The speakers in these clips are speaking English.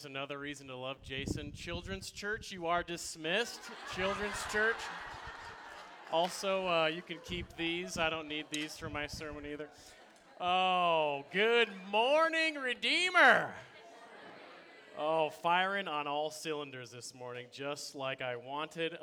Another reason to love Jason. Children's Church, you are dismissed. Children's Church. Also, you can keep these. I don't need these for my sermon either. Oh, good morning, Redeemer. Oh, firing on all cylinders this morning, just like I wanted.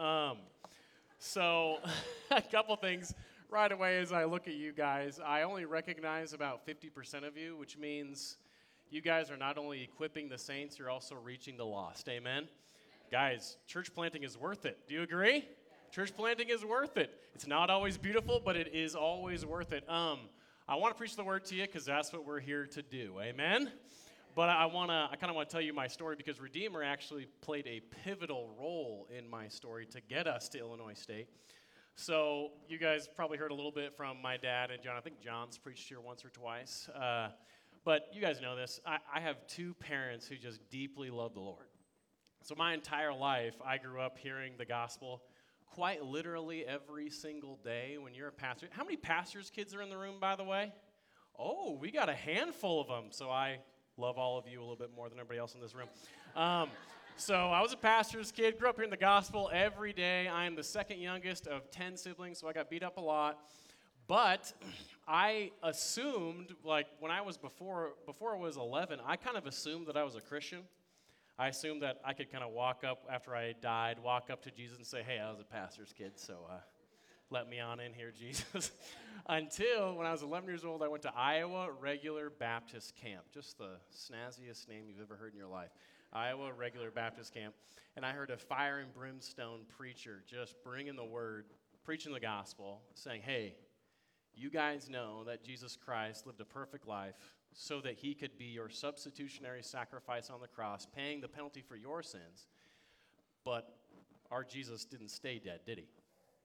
So, a couple things right away as I look at you guys. I only recognize about 50% of you, which means you guys are not only equipping the saints, you're also reaching the lost. Amen? Guys, church planting is worth it. Do you agree? Church planting is worth it. It's not always beautiful, but it is always worth it. I want to preach the word to you because that's what we're here to do. Amen? But I kind of want to tell you my story because Redeemer actually played a pivotal role in my story to get us to Illinois State. So you guys probably heard a little bit from my dad and John. I think John's preached here once or twice. But you guys know this. I have two parents who just deeply love the Lord. So my entire life, I grew up hearing the gospel quite literally every single day when you're a pastor. How many pastors' kids are in the room, by the way? Oh, we got a handful of them. So I love all of you a little bit more than everybody else in this room. So I was a pastor's kid, grew up hearing the gospel every day. I am the second youngest of 10 siblings, so I got beat up a lot. But I assumed, like, when I was before I was 11, I kind of assumed that I was a Christian. I assumed that I could kind of walk up after I died, walk up to Jesus and say, hey, I was a pastor's kid, so let me on in here, Jesus. Until when I was 11 years old, I went to Iowa Regular Baptist Camp, just the snazziest name you've ever heard in your life. Iowa Regular Baptist Camp. And I heard a fire and brimstone preacher just bringing the word, preaching the gospel, saying, hey, you guys know that Jesus Christ lived a perfect life so that he could be your substitutionary sacrifice on the cross, paying the penalty for your sins. But our Jesus didn't stay dead, did he?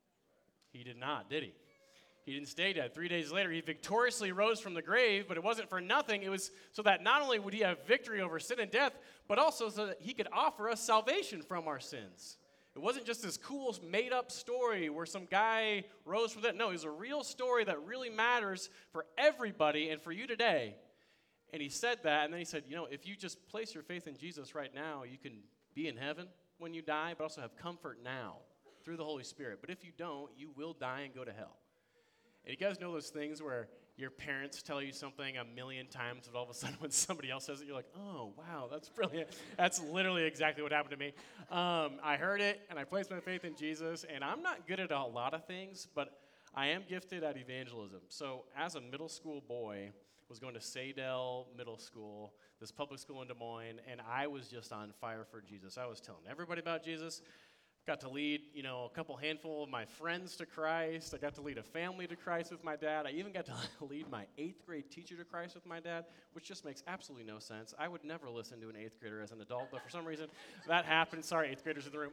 He did not, did he? He didn't stay dead. 3 days later, he victoriously rose from the grave, but it wasn't for nothing. It was so that not only would he have victory over sin and death, but also so that he could offer us salvation from our sins. It wasn't just this cool made-up story where some guy rose from that. No, it was a real story that really matters for everybody and for you today. And he said that, and then he said, you know, if you just place your faith in Jesus right now, you can be in heaven when you die, but also have comfort now through the Holy Spirit. But if you don't, you will die and go to hell. And you guys know those things where your parents tell you something a million times, but all of a sudden when somebody else says it, you're like, oh, wow, that's brilliant. That's literally exactly what happened to me. I heard it, and I placed my faith in Jesus, and I'm not good at a lot of things, but I am gifted at evangelism. So as a middle school boy, I was going to Saydell Middle School, this public school in Des Moines, and I was just on fire for Jesus. I was telling everybody about Jesus. Got to lead, a couple handful of my friends to Christ. I got to lead a family to Christ with my dad. I even got to lead my 8th grade teacher to Christ with my dad, which just makes absolutely no sense. I would never listen to an 8th grader as an adult, but for some reason that happened. Sorry, 8th graders in the room.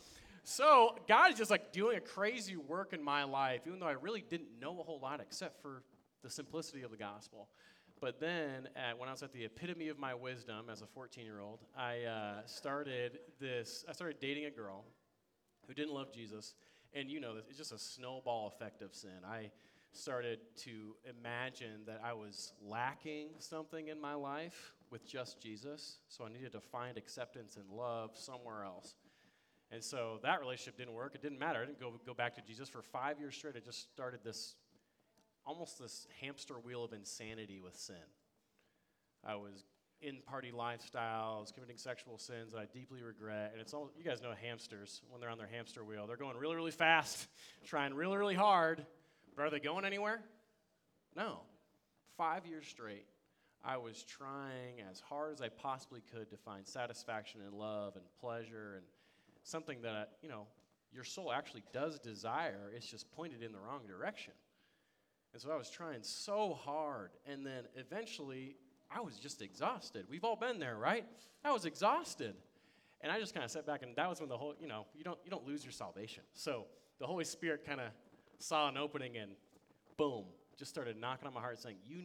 So God is just like doing a crazy work in my life, even though I really didn't know a whole lot except for the simplicity of the gospel. But then, when I was at the epitome of my wisdom as a 14-year-old, I started dating a girl who didn't love Jesus, and you know this, it's just a snowball effect of sin. I started to imagine that I was lacking something in my life with just Jesus, so I needed to find acceptance and love somewhere else. And so that relationship didn't work. It didn't matter. I didn't go back to Jesus for 5 years straight. I just started almost this hamster wheel of insanity with sin. I was in party lifestyles, committing sexual sins that I deeply regret. And it's all, you guys know hamsters, when they're on their hamster wheel, they're going really, really fast, trying really, really hard. But are they going anywhere? No. 5 years straight, I was trying as hard as I possibly could to find satisfaction and love and pleasure and something that, your soul actually does desire. It's just pointed in the wrong direction. And so I was trying so hard. And then eventually, I was just exhausted. We've all been there, right? I was exhausted. And I just kind of sat back, and that was when the whole, you don't lose your salvation. So the Holy Spirit kind of saw an opening and boom, just started knocking on my heart saying, you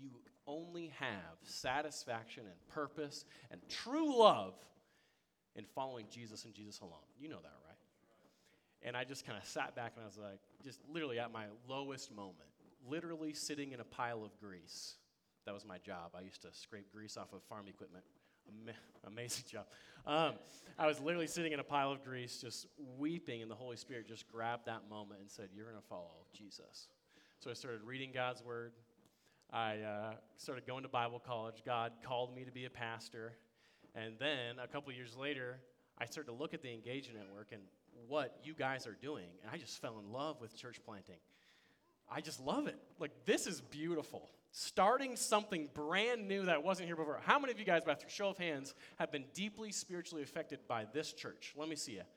only have satisfaction and purpose and true love in following Jesus and Jesus alone. You know that, right? And I just kind of sat back and I was like, just literally at my lowest moment, literally sitting in a pile of grease. That was my job. I used to scrape grease off of farm equipment Amazing job. I was literally sitting in a pile of grease, just weeping, and the Holy Spirit just grabbed that moment and said, you're going to follow Jesus. So I started reading God's word. I started going to Bible college. God called me to be a pastor. And then a couple years later, I started to look at the Engage Network and what you guys are doing. And I just fell in love with church planting. I just love it. Like, this is beautiful. Starting something brand new that wasn't here before. How many of you guys, by show of hands, have been deeply spiritually affected by this church? Let me see you.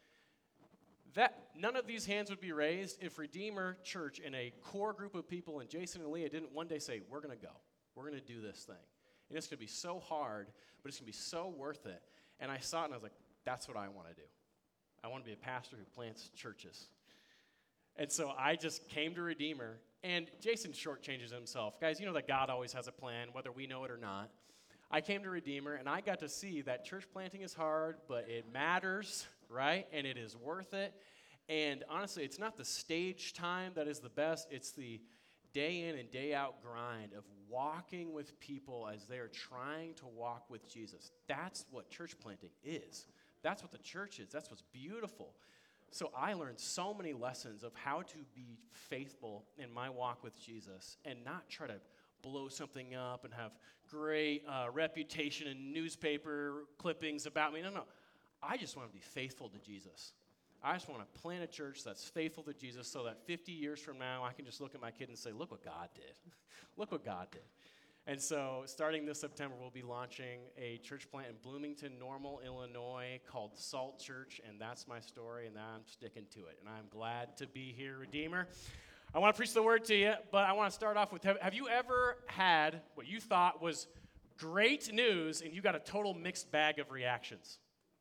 None of these hands would be raised if Redeemer Church and a core group of people and Jason and Leah didn't one day say, we're going to go. We're going to do this thing. And it's going to be so hard, but it's going to be so worth it. And I saw it and I was like, that's what I want to do. I want to be a pastor who plants churches. And so I just came to Redeemer, and Jason shortchanges himself. Guys, you know that God always has a plan, whether we know it or not. I came to Redeemer, and I got to see that church planting is hard, but it matters, right? And it is worth it. And honestly, it's not the stage time that is the best. It's the day in and day out grind of walking with people as they are trying to walk with Jesus. That's what church planting is. That's what the church is. That's what's beautiful. So I learned so many lessons of how to be faithful in my walk with Jesus and not try to blow something up and have great reputation and newspaper clippings about me. No. I just want to be faithful to Jesus. I just want to plant a church that's faithful to Jesus so that 50 years from now, I can just look at my kid and say, look what God did. Look what God did. And so starting this September, we'll be launching a church plant in Bloomington, Normal, Illinois called Salt Church, and that's my story, and I'm sticking to it. And I'm glad to be here, Redeemer. I want to preach the word to you, but I want to start off with, have you ever had what you thought was great news and you got a total mixed bag of reactions?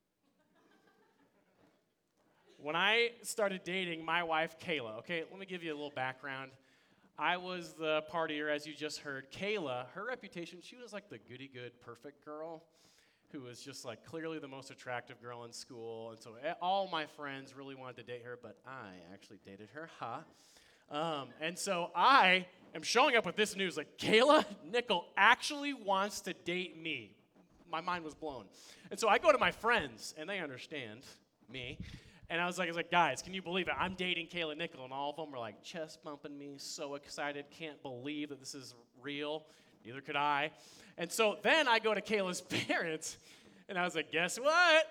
When I started dating my wife, Kayla, okay, let me give you a little background. I was the partier, as you just heard. Kayla, her reputation, she was like the goody-good perfect girl who was just like clearly the most attractive girl in school. And so all my friends really wanted to date her, but I actually dated her, and so I am showing up with this news, like, Kayla Nickel actually wants to date me. My mind was blown. And so I go to my friends, and they understand me. And I was like, guys, can you believe it? I'm dating Kayla Nickel. And all of them were like chest bumping me, so excited, can't believe that this is real. Neither could I. And so then I go to Kayla's parents, and I was like, guess what?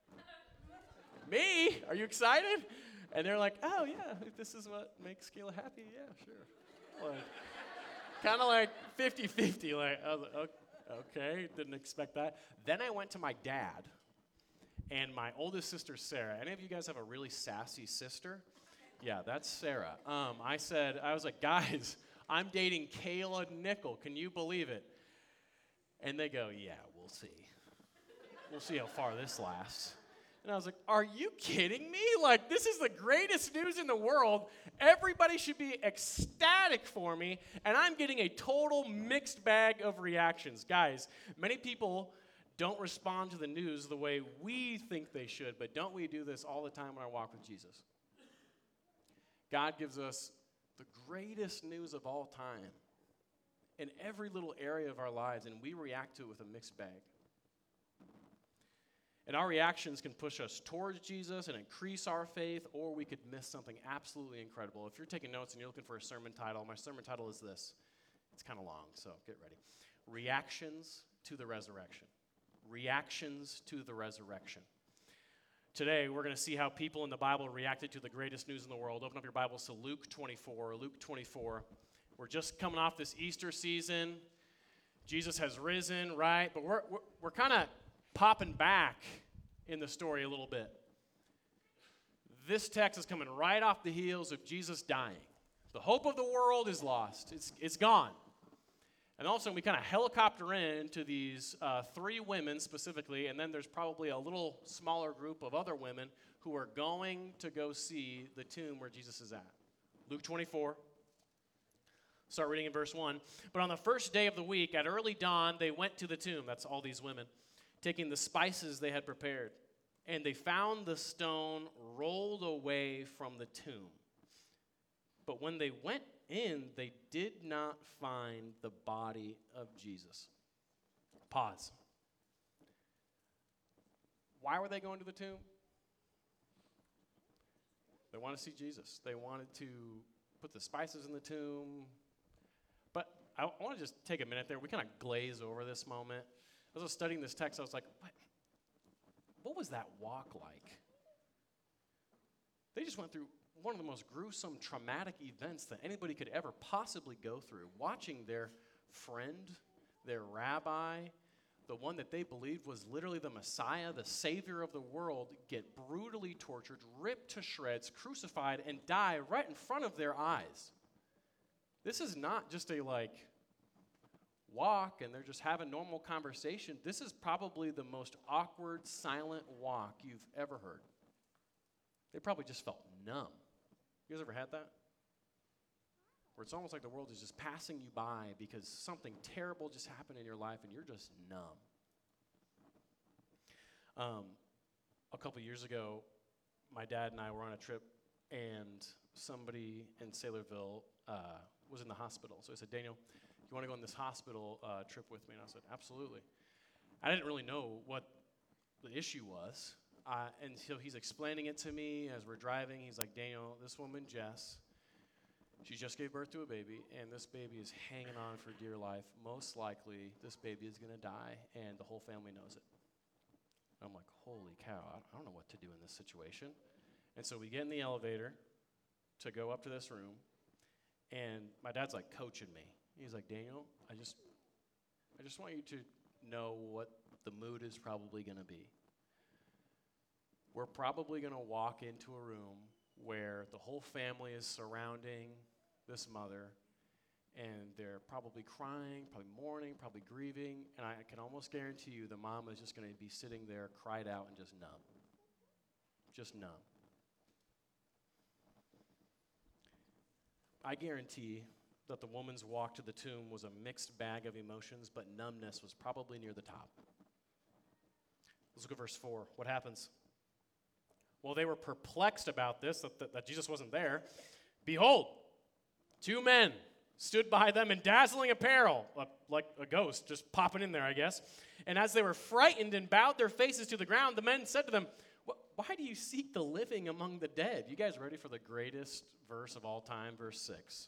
Me? Are you excited? And they're like, oh, yeah, if this is what makes Kayla happy, yeah, sure. Like, kind of like 50-50. Like, I was like, okay, didn't expect that. Then I went to my dad. And my oldest sister, Sarah. Any of you guys have a really sassy sister? Yeah, that's Sarah. I was like, guys, I'm dating Kayla Nickel. Can you believe it? And they go, yeah, we'll see. We'll see how far this lasts. And I was like, are you kidding me? Like, this is the greatest news in the world. Everybody should be ecstatic for me. And I'm getting a total mixed bag of reactions. Guys, many people don't respond to the news the way we think they should, but don't we do this all the time in our walk with Jesus? God gives us the greatest news of all time in every little area of our lives, and we react to it with a mixed bag. And our reactions can push us towards Jesus and increase our faith, or we could miss something absolutely incredible. If you're taking notes and you're looking for a sermon title, my sermon title is this. It's kind of long, so get ready. Reactions to the Resurrection. Reactions to the resurrection. Today, we're going to see how people in the Bible reacted to the greatest news in the world. Open up your Bibles to Luke 24. Luke 24. We're just coming off this Easter season. Jesus has risen, right? But we're kind of popping back in the story a little bit. This text is coming right off the heels of Jesus dying. The hope of the world is lost. It's gone. And also, we kind of helicopter into these three women specifically, and then there's probably a little smaller group of other women who are going to go see the tomb where Jesus is at. Luke 24. Start reading in verse 1. But on the first day of the week, at early dawn, they went to the tomb. That's all these women, taking the spices they had prepared. And they found the stone rolled away from the tomb. But when they went in, they did not find the body of Jesus. Pause. Why were they going to the tomb? They wanted to see Jesus. They wanted to put the spices in the tomb. But I want to just take a minute there. We kind of glaze over this moment. As I was studying this text, I was like, what was that walk like? They just went through one of the most gruesome, traumatic events that anybody could ever possibly go through. Watching their friend, their rabbi, the one that they believed was literally the Messiah, the Savior of the world, get brutally tortured, ripped to shreds, crucified, and die right in front of their eyes. This is not just a walk and they're just having normal conversation. This is probably the most awkward, silent walk you've ever heard. They probably just felt numb. You guys ever had that? Where it's almost like the world is just passing you by because something terrible just happened in your life and you're just numb. A couple years ago, my dad and I were on a trip, and somebody in Saylorville was in the hospital. So I said, Daniel, you want to go on this hospital trip with me? And I said, absolutely. I didn't really know what the issue was. And so he's explaining it to me as we're driving. He's like, Daniel, this woman, Jess, she just gave birth to a baby, and this baby is hanging on for dear life. Most likely, this baby is going to die, and the whole family knows it. I'm like, holy cow, I don't know what to do in this situation. And so we get in the elevator to go up to this room, and my dad's like coaching me. He's like, Daniel, I just want you to know what the mood is probably going to be. We're probably going to walk into a room where the whole family is surrounding this mother, and they're probably crying, probably mourning, probably grieving, and I can almost guarantee you the mom is just going to be sitting there, cried out, and just numb. Just numb. I guarantee that the woman's walk to the tomb was a mixed bag of emotions, but numbness was probably near the top. Let's look at verse 4. What happens? Well, they were perplexed about this, that Jesus wasn't there. Behold, two men stood by them in dazzling apparel, like a ghost just popping in there, I guess. And as they were frightened and bowed their faces to the ground, the men said to them, why do you seek the living among the dead? You guys ready for the greatest verse of all time, verse 6?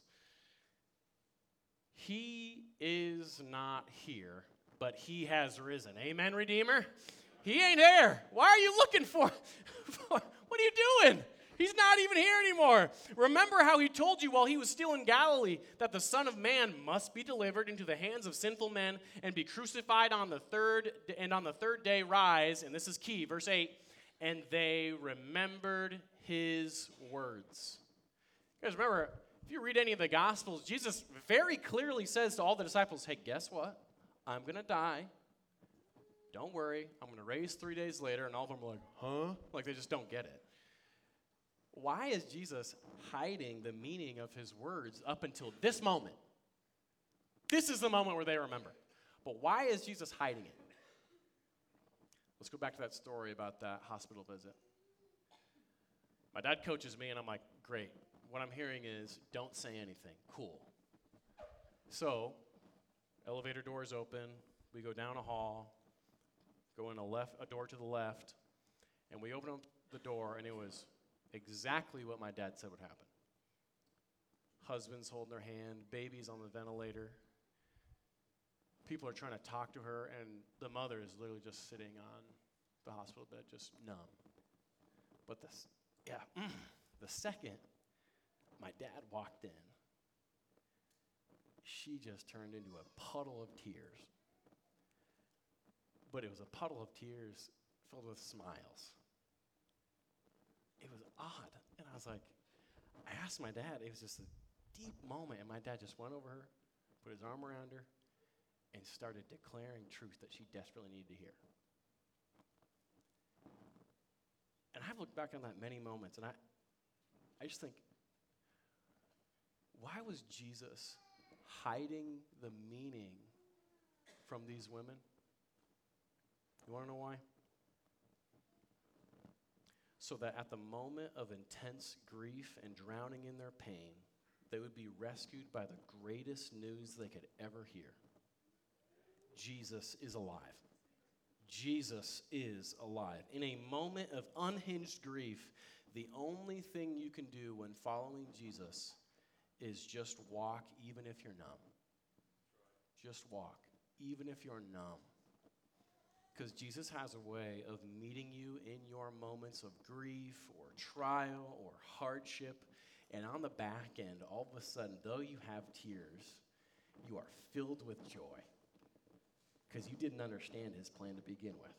He is not here, but he has risen. Amen, Redeemer? He ain't here. Why are you looking for? What are you doing? He's not even here anymore. Remember how he told you while he was still in Galilee that the Son of Man must be delivered into the hands of sinful men and be crucified on the third day rise, and this is key, verse 8, and they remembered his words. You guys remember, if you read any of the Gospels, Jesus very clearly says to all the disciples, hey, guess what? I'm going to die. Don't worry. I'm going to raise 3 days later. And all of them are like, huh? Like they just don't get it. Why is Jesus hiding the meaning of his words up until this moment? This is the moment where they remember. But why is Jesus hiding it? Let's go back to that story about that hospital visit. My dad coaches me, and I'm like, great. What I'm hearing is, don't say anything. Cool. So, elevator doors open. We go down a hall, go in a door to the left, and we open up the door, and it was exactly what my dad said would happen. Husband's holding their hand, baby's on the ventilator. People are trying to talk to her, and the mother is literally just sitting on the hospital bed, just numb. But the second my dad walked in, she just turned into a puddle of tears. But it was a puddle of tears filled with smiles. It was odd. And I was like, I asked my dad, it was just a deep moment, and my dad just went over her, put his arm around her, and started declaring truth that she desperately needed to hear. And I've looked back on that many moments, and I just think, why was Jesus hiding the meaning from these women? You want to know why? So that at the moment of intense grief and drowning in their pain, they would be rescued by the greatest news they could ever hear. Jesus is alive. Jesus is alive. In a moment of unhinged grief, the only thing you can do when following Jesus is just walk even if you're numb. Just walk, even if you're numb. Because Jesus has a way of meeting you in your moments of grief or trial or hardship. And on the back end, all of a sudden, though you have tears, you are filled with joy. Because you didn't understand his plan to begin with.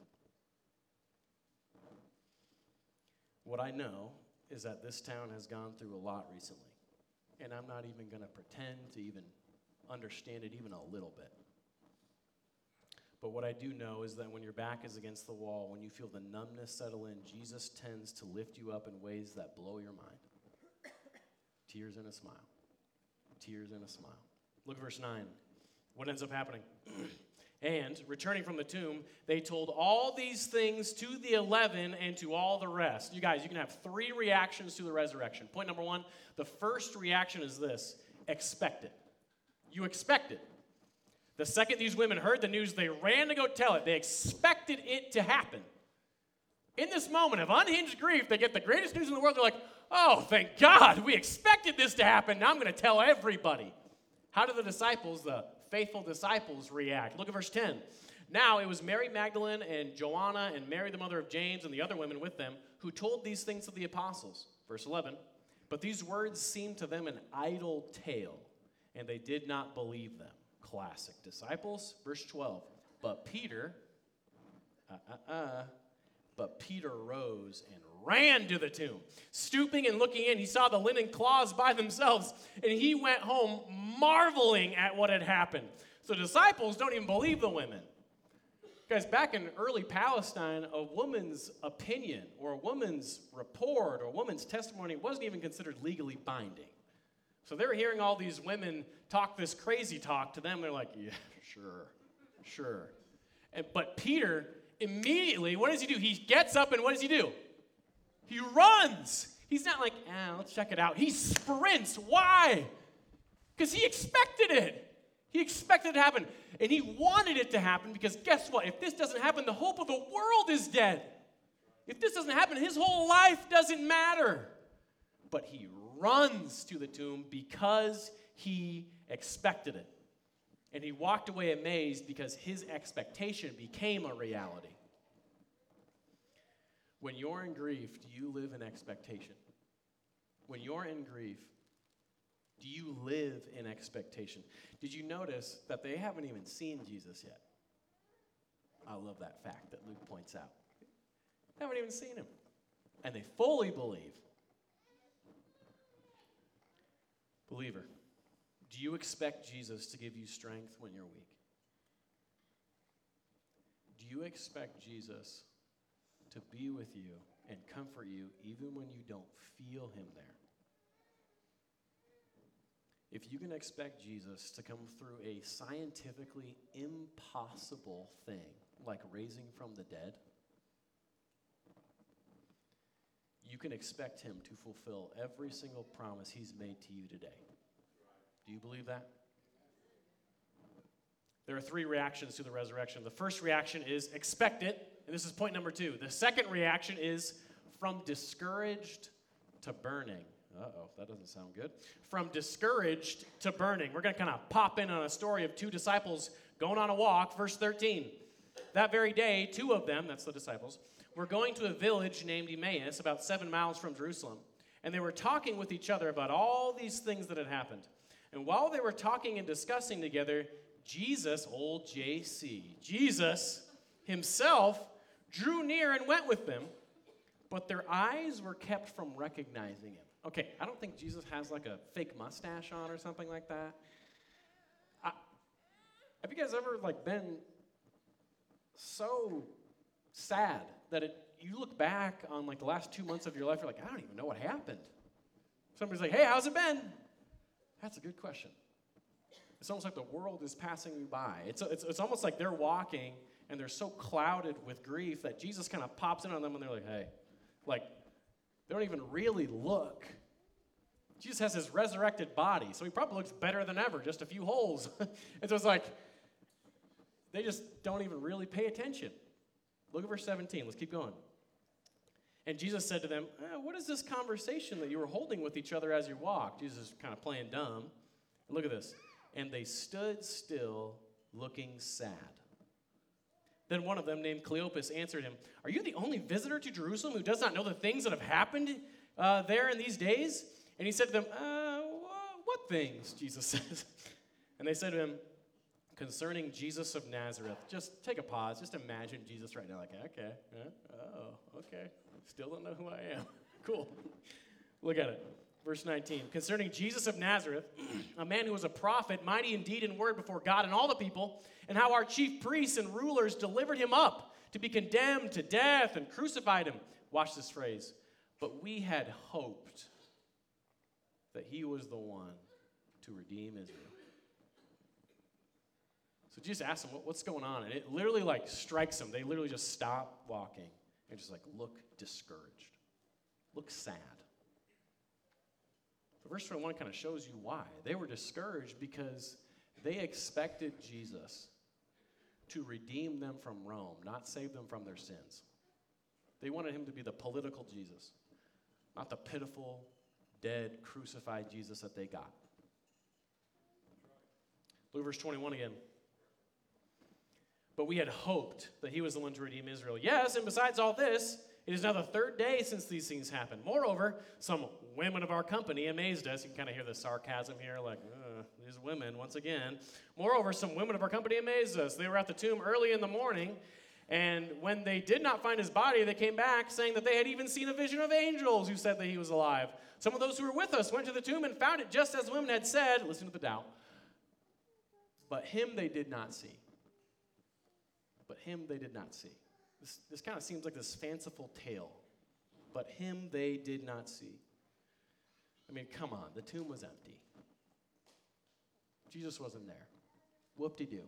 What I know is that this town has gone through a lot recently. And I'm not even going to pretend to even understand it even a little bit. But what I do know is that when your back is against the wall, when you feel the numbness settle in, Jesus tends to lift you up in ways that blow your mind. Tears and a smile. Tears and a smile. Look at verse 9. What ends up happening? And, returning from the tomb, they told all these things to the 11 and to all the rest. You guys, you can have 3 reactions to the resurrection. Point number 1, the first reaction is this: expect it. You expect it. The second these women heard the news, they ran to go tell it. They expected it to happen. In this moment of unhinged grief, they get the greatest news in the world. They're like, oh, thank God, we expected this to happen. Now I'm going to tell everybody. How do the disciples, the faithful disciples, react? Look at verse 10. Now it was Mary Magdalene and Joanna and Mary the mother of James and the other women with them who told these things to the apostles. Verse 11. But these words seemed to them an idle tale, and they did not believe them. Classic disciples. Verse 12. But Peter rose and ran to the tomb. Stooping and looking in, he saw the linen cloths by themselves, and he went home marveling at what had happened. So disciples don't even believe the women. Guys, back in early Palestine, a woman's opinion or a woman's report or a woman's testimony wasn't even considered legally binding. So they're hearing all these women talk this crazy talk to them. They're like, yeah, sure. But Peter, immediately, what does he do? He gets up and what does he do? He runs. He's not like, let's check it out. He sprints. Why? Because he expected it. He expected it to happen. And he wanted it to happen because guess what? If this doesn't happen, the hope of the world is dead. If this doesn't happen, his whole life doesn't matter. But he runs to the tomb because he expected it. And he walked away amazed because his expectation became a reality. When you're in grief, do you live in expectation? When you're in grief, do you live in expectation? Did you notice that they haven't even seen Jesus yet? I love that fact that Luke points out. They haven't even seen him. And they fully believe. Believer, do you expect Jesus to give you strength when you're weak? Do you expect Jesus to be with you and comfort you even when you don't feel him there? If you can expect Jesus to come through a scientifically impossible thing, like raising from the dead, you can expect him to fulfill every single promise he's made to you today. Do you believe that? There are 3 reactions to the resurrection. The first reaction is expect it, and this is point number 2. The second reaction is from discouraged to burning. Uh-oh, that doesn't sound good. From discouraged to burning. We're going to kind of pop in on a story of 2 disciples going on a walk. Verse 13. That very day, 2 of them, that's the disciples, were going to a village named Emmaus, about 7 miles from Jerusalem. And they were talking with each other about all these things that had happened. And while they were talking and discussing together, Jesus, old JC, Jesus himself drew near and went with them, but their eyes were kept from recognizing him. Okay, I don't think Jesus has like a fake mustache on or something like that. Have you guys ever been so sad that you look back on the last 2 months of your life, you're like, I don't even know what happened. Somebody's like, hey, how's it been? That's a good question. It's almost like the world is passing you by. It's almost like they're walking and they're so clouded with grief that Jesus kind of pops in on them and they're like, hey. They don't even really look. Jesus has his resurrected body, so he probably looks better than ever, just a few holes. And so it's like, they just don't even really pay attention. Look at verse 17. Let's keep going. And Jesus said to them, what is this conversation that you were holding with each other as you walked? Jesus is kind of playing dumb. And look at this. And they stood still, looking sad. Then one of them, named Cleopas, answered him, are you the only visitor to Jerusalem who does not know the things that have happened there in these days? And he said to them, what things? Jesus says. And they said to him, concerning Jesus of Nazareth. Just take a pause. Just imagine Jesus right now like, okay. Still don't know who I am. Cool. Look at it. Verse 19. Concerning Jesus of Nazareth, a man who was a prophet, mighty in deed and word before God and all the people, and how our chief priests and rulers delivered him up to be condemned to death and crucified him. Watch this phrase. But we had hoped that he was the one to redeem Israel. So Jesus asked them, what's going on? And it literally strikes them. They literally just stop walking and just look discouraged. Look sad. But verse 21 kind of shows you why. They were discouraged because they expected Jesus to redeem them from Rome, not save them from their sins. They wanted him to be the political Jesus, not the pitiful, dead, crucified Jesus that they got. Look at verse 21 again. But we had hoped that he was the one to redeem Israel. Yes, and besides all this, it is now the third day since these things happened. Moreover, some women of our company amazed us. You can kind of hear the sarcasm here, these women, once again. Moreover, some women of our company amazed us. They were at the tomb early in the morning, and when they did not find his body, they came back saying that they had even seen a vision of angels who said that he was alive. Some of those who were with us went to the tomb and found it just as the women had said. Listen to the doubt. But him they did not see. But him they did not see. This kind of seems like this fanciful tale. But him they did not see. I mean, come on. The tomb was empty. Jesus wasn't there. Whoop-de-doo.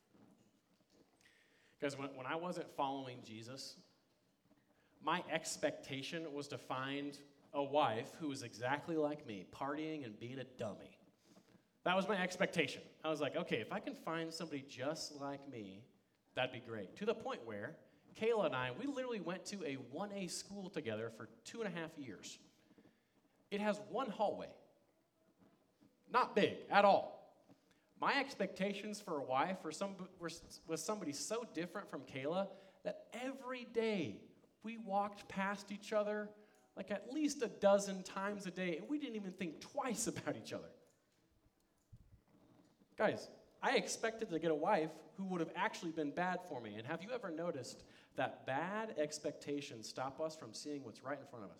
Guys, when I wasn't following Jesus, my expectation was to find a wife who was exactly like me, partying and being a dummy. That was my expectation. I was like, okay, if I can find somebody just like me, that'd be great. To the point where Kayla and I, we literally went to a 1A school together for 2.5 years. It has one hallway. Not big at all. My expectations for a wife was somebody so different from Kayla that every day we walked past each other at least a dozen times a day, and we didn't even think twice about each other. Guys, I expected to get a wife who would have actually been bad for me. And have you ever noticed that bad expectations stop us from seeing what's right in front of us?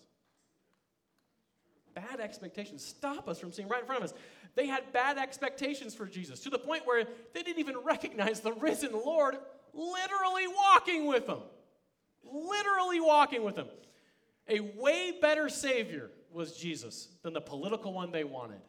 Bad expectations stop us from seeing right in front of us. They had bad expectations for Jesus to the point where they didn't even recognize the risen Lord literally walking with them. Literally walking with them. A way better Savior was Jesus than the political one they wanted.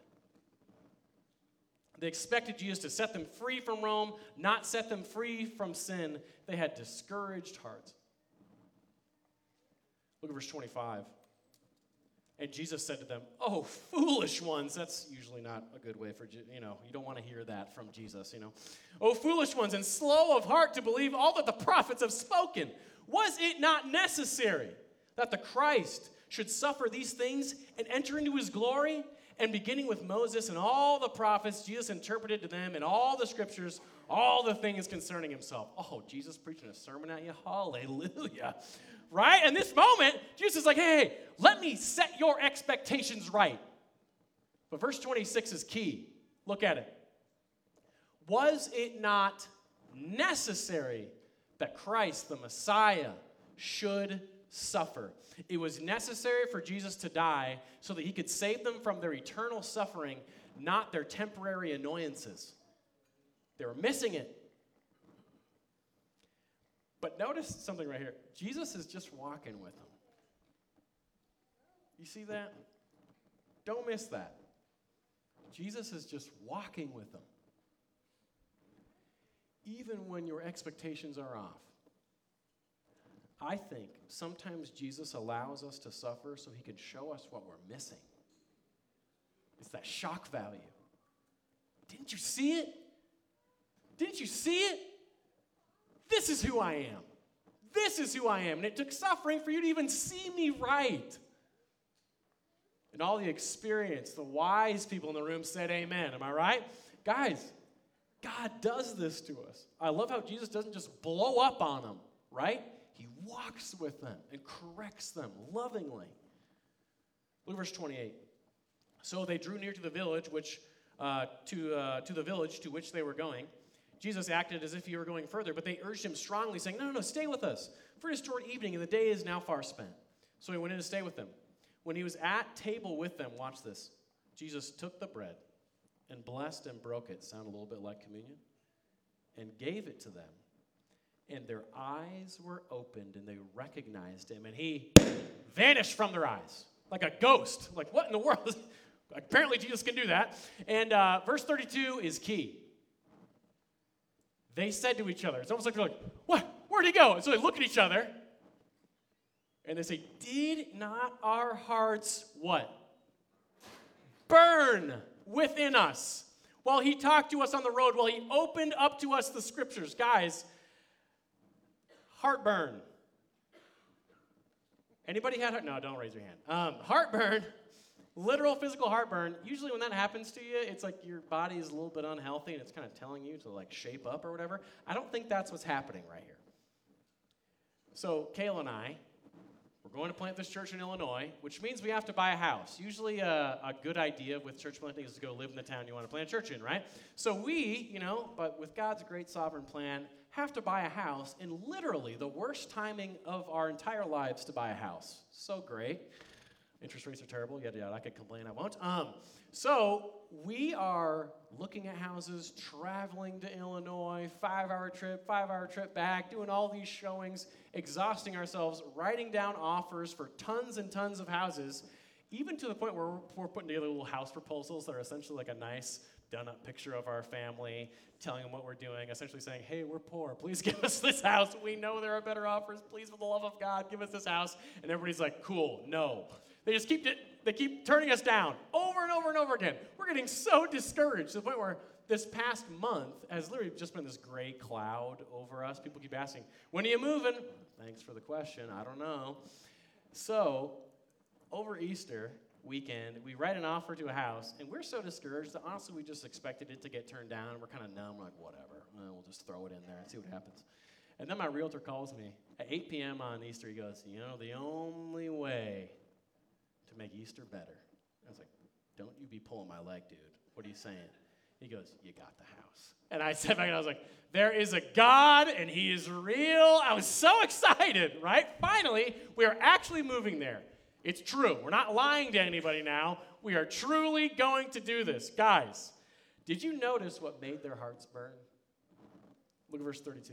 They expected Jesus to set them free from Rome, not set them free from sin. They had discouraged hearts. Look at verse 25. And Jesus said to them, oh, foolish ones. That's usually not a good way for, you don't want to hear that from Jesus, Oh, foolish ones, and slow of heart to believe all that the prophets have spoken. Was it not necessary that the Christ should suffer these things and enter into his glory? And beginning with Moses and all the prophets, Jesus interpreted to them in all the scriptures all the things concerning himself. Oh, Jesus preaching a sermon at you? Hallelujah. Right? In this moment, Jesus is like, hey, let me set your expectations right. But verse 26 is key. Look at it. Was it not necessary that Christ, the Messiah, should suffer? It was necessary for Jesus to die so that he could save them from their eternal suffering, not their temporary annoyances. They were missing it. But notice something right here. Jesus is just walking with them. You see that? Don't miss that. Jesus is just walking with them. Even when your expectations are off. I think sometimes Jesus allows us to suffer so he can show us what we're missing. It's that shock value. Didn't you see it? Didn't you see it? This is who I am. This is who I am. And it took suffering for you to even see me right. And all the experience, the wise people in the room said amen. Am I right? Guys, God does this to us. I love how Jesus doesn't just blow up on them, right? He walks with them and corrects them lovingly. Look at verse 28. So they drew near to the village, to the village to which they were going. Jesus acted as if he were going further, but they urged him strongly, saying, No, stay with us, for it is toward evening, and the day is now far spent. So he went in to stay with them. When he was at table with them, watch this, Jesus took the bread and blessed and broke it, sound a little bit like communion, and gave it to them. And their eyes were opened, and they recognized him, and he vanished from their eyes like a ghost. Like, what in the world? Apparently, Jesus can do that. And verse 32 is key. They said to each other, it's almost like they're like, what? Where'd he go? And so they look at each other, and they say, did not our hearts what? Burn within us while he talked to us on the road, while he opened up to us the scriptures. Guys, heartburn. Anybody had no, don't raise your hand. Heartburn, literal physical heartburn. Usually when that happens to you, it's like your body is a little bit unhealthy and it's kind of telling you to like shape up or whatever. I don't think that's what's happening right here. So Kayla and I, we're going to plant this church in Illinois, which means we have to buy a house. Usually a good idea with church planting is to go live in the town you want to plant a church in, right? So we, but with God's great sovereign plan, have to buy a house in literally the worst timing of our entire lives to buy a house. So great. Interest rates are terrible. Yada, yada. I could complain. I won't. So we are looking at houses, traveling to Illinois, 5-hour trip back, doing all these showings, exhausting ourselves, writing down offers for tons and tons of houses, even to the point where we're putting together little house proposals that are essentially like a nice done-up picture of our family, telling them what we're doing, essentially saying, hey, we're poor. Please give us this house. We know there are better offers. Please, for the love of God, give us this house. And everybody's like, cool, no. They keep turning us down over and over and over again. We're getting so discouraged to the point where this past month has literally just been this gray cloud over us. People keep asking, when are you moving? Thanks for the question. I don't know. So over Easter weekend, we write an offer to a house, and we're so discouraged that honestly we just expected it to get turned down. We're kind of numb. We're like, whatever. We'll just throw it in there and see what happens. And then my realtor calls me at 8 p.m. on Easter. He goes, the only way to make Easter better. I was like, don't you be pulling my leg, dude. What are you saying? He goes, you got the house. And I sat back and I was like, there is a God and he is real. I was so excited, right? Finally, we are actually moving there. It's true. We're not lying to anybody now. We are truly going to do this. Guys, did you notice what made their hearts burn? Look at verse 32.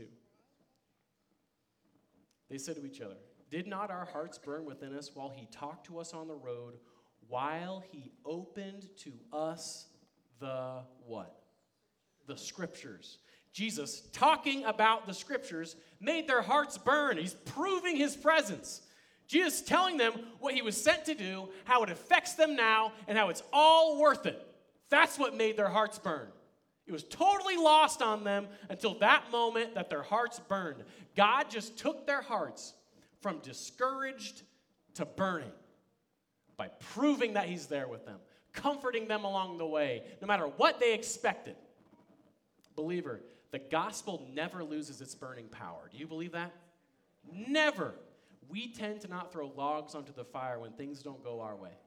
They said to each other, did not our hearts burn within us while he talked to us on the road, while he opened to us the what? The scriptures. Jesus, talking about the scriptures, made their hearts burn. He's proving his presence. Jesus telling them what he was sent to do, how it affects them now, and how it's all worth it. That's what made their hearts burn. It was totally lost on them until that moment that their hearts burned. God just took their hearts from discouraged to burning by proving that he's there with them, comforting them along the way, no matter what they expected. Believer, the gospel never loses its burning power. Do you believe that? Never. We tend to not throw logs onto the fire when things don't go our way.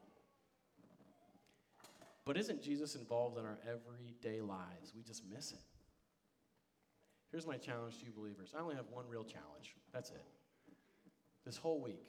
But isn't Jesus involved in our everyday lives? We just miss it. Here's my challenge to you believers. I only have one real challenge. That's it. This whole week,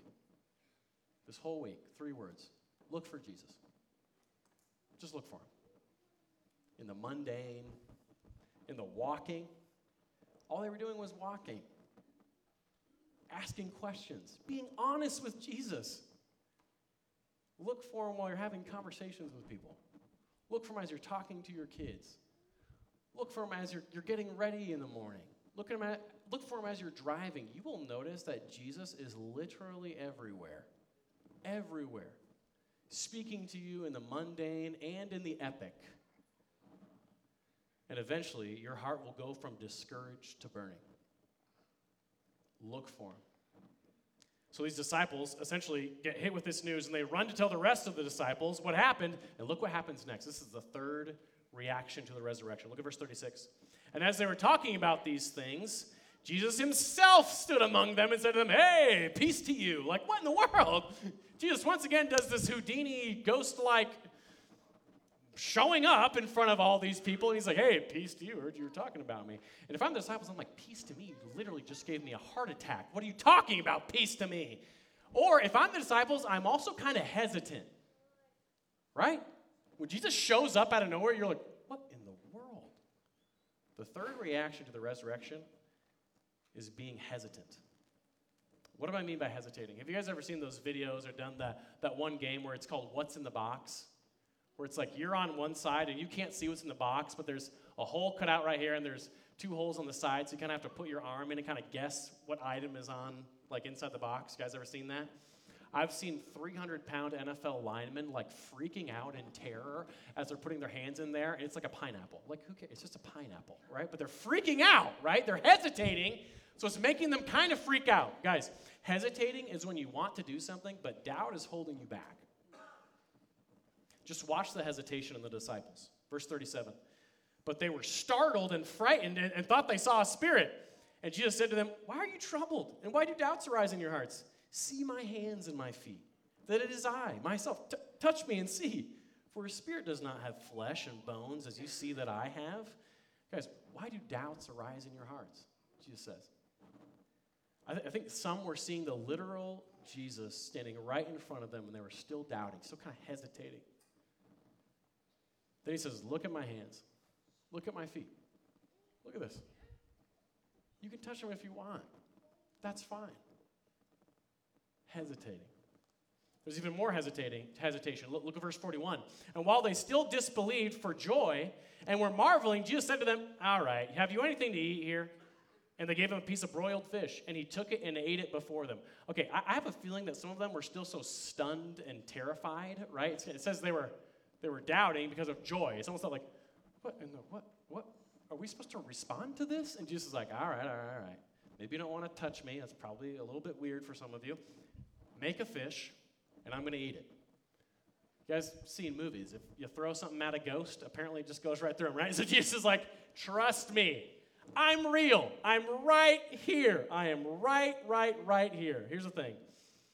3 words. Look for Jesus. Just look for him. In the mundane, in the walking. All they were doing was walking. Asking questions. Being honest with Jesus. Look for him while you're having conversations with people. Look for him as you're talking to your kids. Look for him as you're getting ready in the morning. Look for him as you're driving. You will notice that Jesus is literally everywhere. Everywhere. Speaking to you in the mundane and in the epic. And eventually, your heart will go from discouraged to burning. Look for him. So these disciples essentially get hit with this news, and they run to tell the rest of the disciples what happened. And look what happens next. This is the third reaction to the resurrection. Look at verse 36. And as they were talking about these things, Jesus himself stood among them and said to them, "Hey, peace to you." Like, what in the world? Jesus once again does this Houdini ghost-like showing up in front of all these people. And he's like, "Hey, peace to you. Heard you were talking about me." And if I'm the disciples, I'm like, "Peace to me? You literally just gave me a heart attack. What are you talking about, peace to me?" Or if I'm the disciples, I'm also kind of hesitant. Right? When Jesus shows up out of nowhere, you're like, what in the world? The third reaction to the resurrection is being hesitant. What do I mean by hesitating? Have you guys ever seen those videos or done that one game where it's called What's in the Box? Where it's like you're on one side and you can't see what's in the box, but there's a hole cut out right here and there's two holes on the side, so you kind of have to put your arm in and kind of guess what item is on, like, inside the box. You guys ever seen that? I've seen 300-pound NFL linemen, like, freaking out in terror as they're putting their hands in there, and it's like a pineapple. Like, who cares? It's just a pineapple, right? But they're freaking out, right? They're hesitating, so it's making them kind of freak out. Guys, hesitating is when you want to do something, but doubt is holding you back. Just watch the hesitation in the disciples. Verse 37. But they were startled and frightened and thought they saw a spirit. And Jesus said to them, "Why are you troubled? And why do doubts arise in your hearts? See my hands and my feet, that it is I, myself. Touch me and see. For a spirit does not have flesh and bones, as you see that I have." Guys, why do doubts arise in your hearts? Jesus says. I think some were seeing the literal Jesus standing right in front of them, and they were still doubting, still kind of hesitating. Then he says, "Look at my hands. Look at my feet. Look at this. You can touch them if you want. That's fine." Hesitating. There's even more hesitation. Look at verse 41. And while they still disbelieved for joy and were marveling, Jesus said to them, "All right, have you anything to eat here?" And they gave him a piece of broiled fish, and he took it and ate it before them. Okay, I have a feeling that some of them were still so stunned and terrified, right? It says they were doubting because of joy. It's almost like, what? Are we supposed to respond to this? And Jesus is like, all right. Maybe you don't want to touch me. That's probably a little bit weird for some of you. Make a fish, and I'm going to eat it. You guys seen movies. If you throw something at a ghost, apparently it just goes right through him, right? So Jesus is like, trust me. I'm real. I'm right here. I am right here. Here's the thing.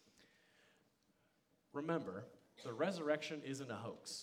Remember, the resurrection isn't a hoax.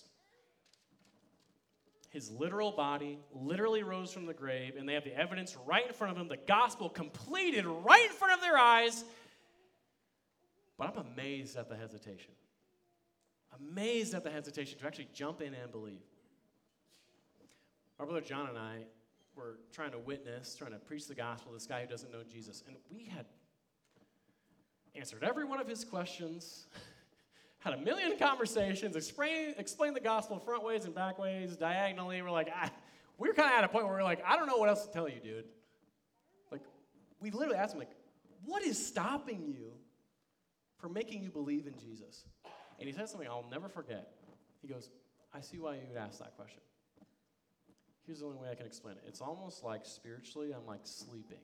His literal body literally rose from the grave, and they have the evidence right in front of them, the gospel completed right in front of their eyes. But I'm amazed at the hesitation. Amazed at the hesitation to actually jump in and believe. Our brother John and I were trying to preach the gospel to this guy who doesn't know Jesus. And we had answered every one of his questions, had a million conversations, explained the gospel front ways and back ways, diagonally. We're like, we were kind of at a point where we're like, I don't know what else to tell you, dude. Like, we literally asked him, like, what is stopping you from making you believe in Jesus? And he said something I'll never forget. He goes, I see why you would ask that question. Here's the only way I can explain it. It's almost like spiritually I'm like sleeping.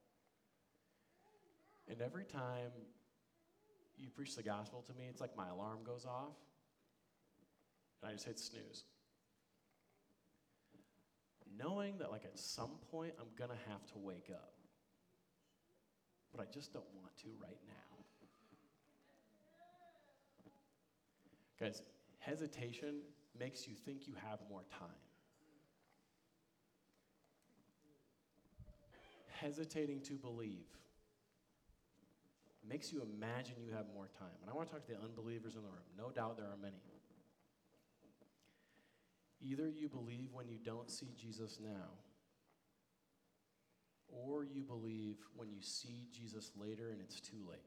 And every time you preach the gospel to me, it's like my alarm goes off, and I just hit snooze. Knowing that like at some point I'm going to have to wake up. But I just don't want to right now. Guys, hesitation makes you think you have more time. Hesitating to believe makes you imagine you have more time. And I want to talk to the unbelievers in the room. No doubt there are many. Either you believe when you don't see Jesus now, or you believe when you see Jesus later and it's too late.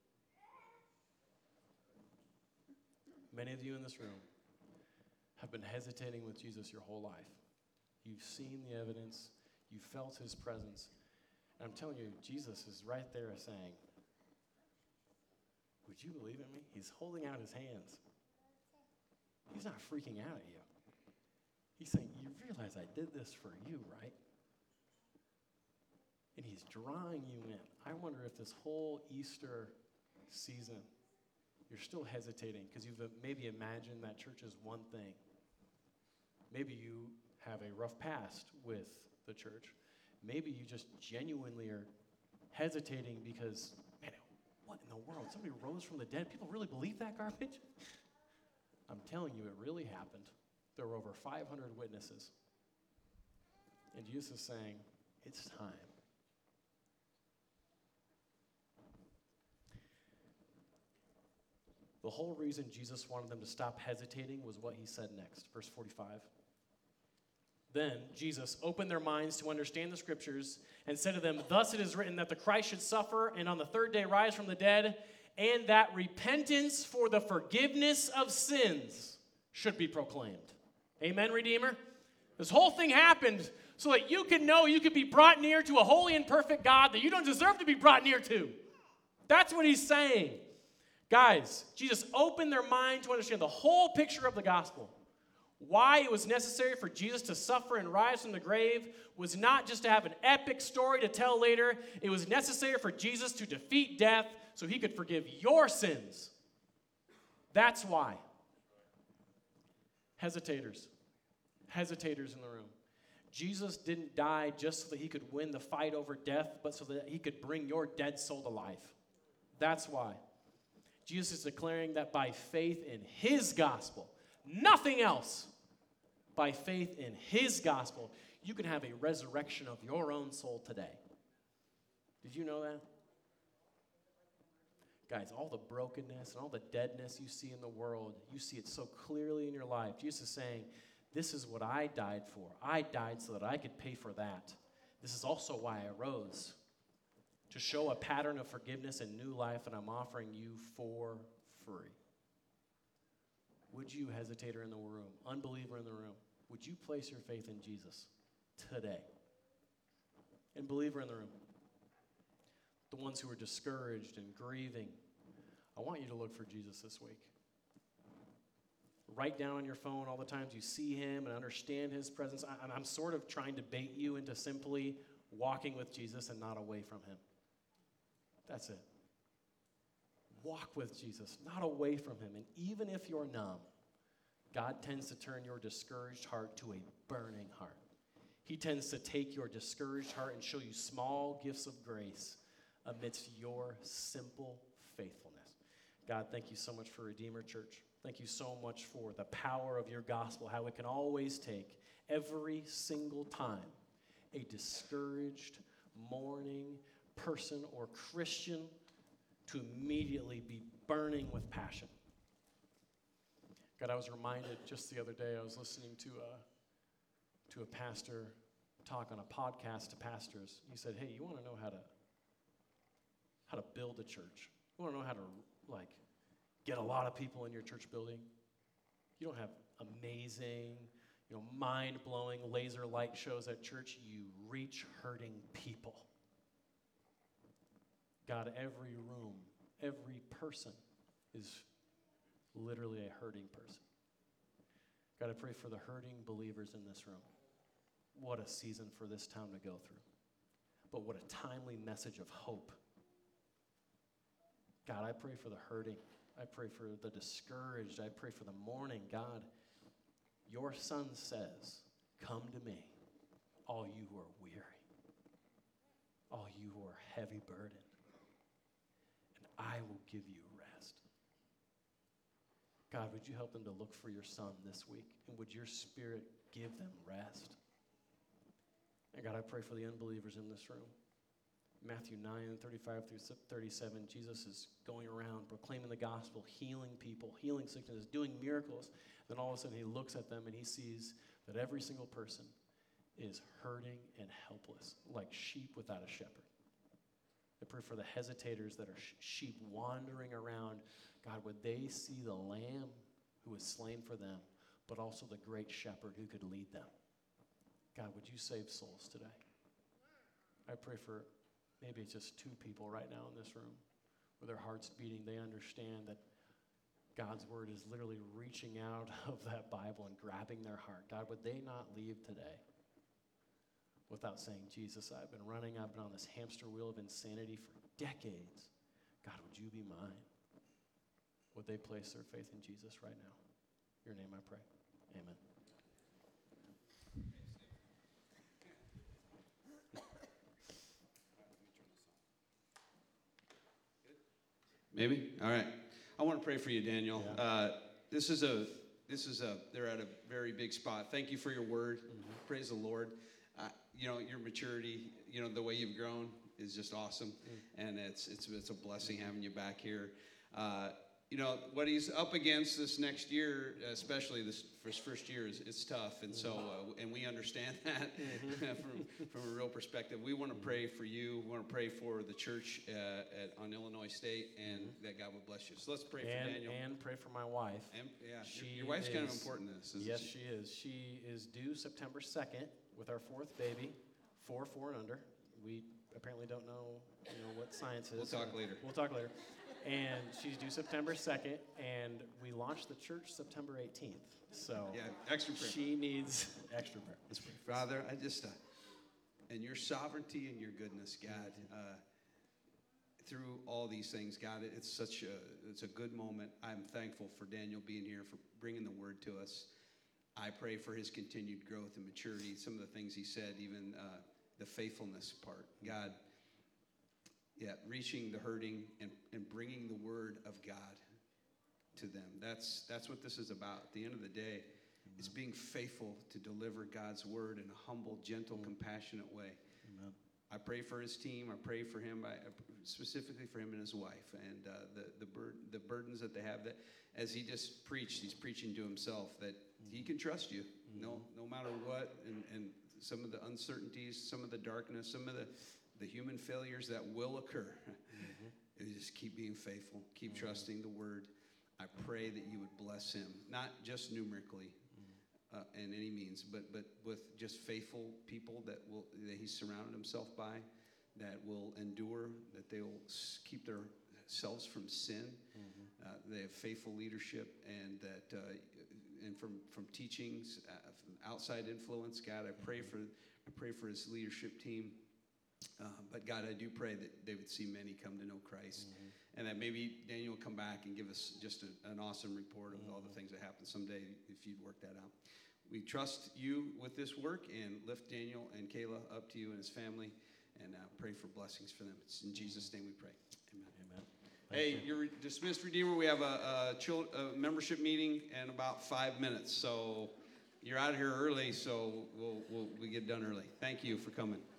Many of you in this room have been hesitating with Jesus your whole life. You've seen the evidence. You've felt his presence. And I'm telling you, Jesus is right there saying, would you believe in me? He's holding out his hands. He's not freaking out at you. He's saying, you realize I did this for you, right? And he's drawing you in. I wonder if this whole Easter season, you're still hesitating because you've maybe imagined that church is one thing. Maybe you have a rough past with the church. Maybe you just genuinely are hesitating because, man, what in the world? Somebody rose from the dead? People really believe that garbage? I'm telling you, it really happened. There were over 500 witnesses. And Jesus is saying, it's time. The whole reason Jesus wanted them to stop hesitating was what he said next. Verse 45. Then Jesus opened their minds to understand the scriptures and said to them, thus it is written that the Christ should suffer and on the third day rise from the dead, and that repentance for the forgiveness of sins should be proclaimed. Amen, Redeemer? This whole thing happened so that you can know you could be brought near to a holy and perfect God that you don't deserve to be brought near to. That's what he's saying. Guys, Jesus opened their mind to understand the whole picture of the gospel. Why it was necessary for Jesus to suffer and rise from the grave was not just to have an epic story to tell later. It was necessary for Jesus to defeat death so he could forgive your sins. That's why. Hesitators in the room. Jesus didn't die just so that he could win the fight over death, but so that he could bring your dead soul to life. That's why. Jesus is declaring that by faith in his gospel, nothing else, by faith in his gospel, you can have a resurrection of your own soul today. Did you know that? Guys, all the brokenness and all the deadness you see in the world, you see it so clearly in your life. Jesus is saying, this is what I died for. I died so that I could pay for that. This is also why I rose, to show a pattern of forgiveness and new life, and I'm offering you for free. Would you, hesitator in the room, unbeliever in the room, would you place your faith in Jesus today? And believer in the room, the ones who are discouraged and grieving, I want you to look for Jesus this week. Write down on your phone all the times you see him and understand his presence. I'm sort of trying to bait you into simply walking with Jesus and not away from him. That's it. Walk with Jesus, not away from him. And even if you're numb, God tends to turn your discouraged heart to a burning heart. He tends to take your discouraged heart and show you small gifts of grace amidst your simple faithfulness. God, thank you so much for Redeemer Church. Thank you so much for the power of your gospel, how it can always take every single time a discouraged, mourning person or Christian to immediately be burning with passion. God, I was reminded just the other day, I was listening to a pastor talk on a podcast to pastors. He said, hey, you want to know how to build a church? You want to know how to, get a lot of people in your church building? You don't have amazing, mind-blowing laser light shows at church. You reach hurting people. God, every room, every person is literally a hurting person. God, I pray for the hurting believers in this room. What a season for this town to go through. But what a timely message of hope. God, I pray for the hurting. I pray for the discouraged. I pray for the mourning. God, your son says, come to me, all you who are weary, all you who are heavy burdened, and I will give you rest. God, would you help them to look for your son this week? And would your spirit give them rest? And God, I pray for the unbelievers in this room. Matthew 9:35 through 37, Jesus is going around proclaiming the gospel, healing people, healing sicknesses, doing miracles. Then all of a sudden he looks at them and he sees that every single person is hurting and helpless, like sheep without a shepherd. I pray for the hesitators that are sheep wandering around. God, would they see the lamb who was slain for them, but also the great shepherd who could lead them? God, would you save souls today? I pray for maybe it's just two people right now in this room with their hearts beating. They understand that God's word is literally reaching out of that Bible and grabbing their heart. God, would they not leave today without saying, Jesus, I've been on this hamster wheel of insanity for decades. God, would you be mine? Would they place their faith in Jesus right now? In your name I pray. Amen. Maybe? All right. I want to pray for you, Daniel. Yeah. They're at a very big spot. Thank you for your word. Praise the Lord. Your maturity, the way you've grown is just awesome. And it's a blessing having you back here. What he's up against this next year, especially this first year, is tough. And so, and we understand that from a real perspective. We want to pray for you. We want to pray for the church on Illinois State, and that God will bless you. So let's pray for Daniel. And pray for my wife. And, your wife's kind of important in this, isn't yes, she? she is. She is due September 2nd with our fourth baby, 4 and under. We apparently don't know, what science is. We'll talk later. We'll talk later. And she's due September 2nd, and we launched the church September 18th. So extra prayer. She needs extra prayer. Let's pray. Father, I just, and your sovereignty and your goodness, God, through all these things, God, it's a good moment. I'm thankful for Daniel being here, for bringing the word to us. I pray for his continued growth and maturity. Some of the things he said, even the faithfulness part, God. Reaching the hurting and bringing the word of God to them. That's what this is about. At the end of the day, it's being faithful to deliver God's word in a humble, gentle, compassionate way. Amen. I pray for his team. I pray for him, specifically for him and his wife, and the burdens that they have. That as he just preached, he's preaching to himself that he can trust you, no matter what, and some of the uncertainties, some of the darkness, some of the human failures that will occur. You just keep being faithful, keep trusting the word. I pray that you would bless him, not just numerically in any means, but with just faithful people that he's surrounded himself by, that will endure, that they will keep themselves from sin. They have faithful leadership, and that and from teachings, from outside influence. God, I pray for his leadership team. But God, I do pray that they would see many come to know Christ, and that maybe Daniel will come back and give us just an awesome report of all the things that happen someday, if you'd work that out. We trust you with this work and lift Daniel and Kayla up to you and his family, and pray for blessings for them. It's in Jesus' name we pray. Amen. Amen. Hey, you're dismissed, Redeemer. We have a membership meeting in about 5 minutes, so you're out of here early, so we get done early. Thank you for coming.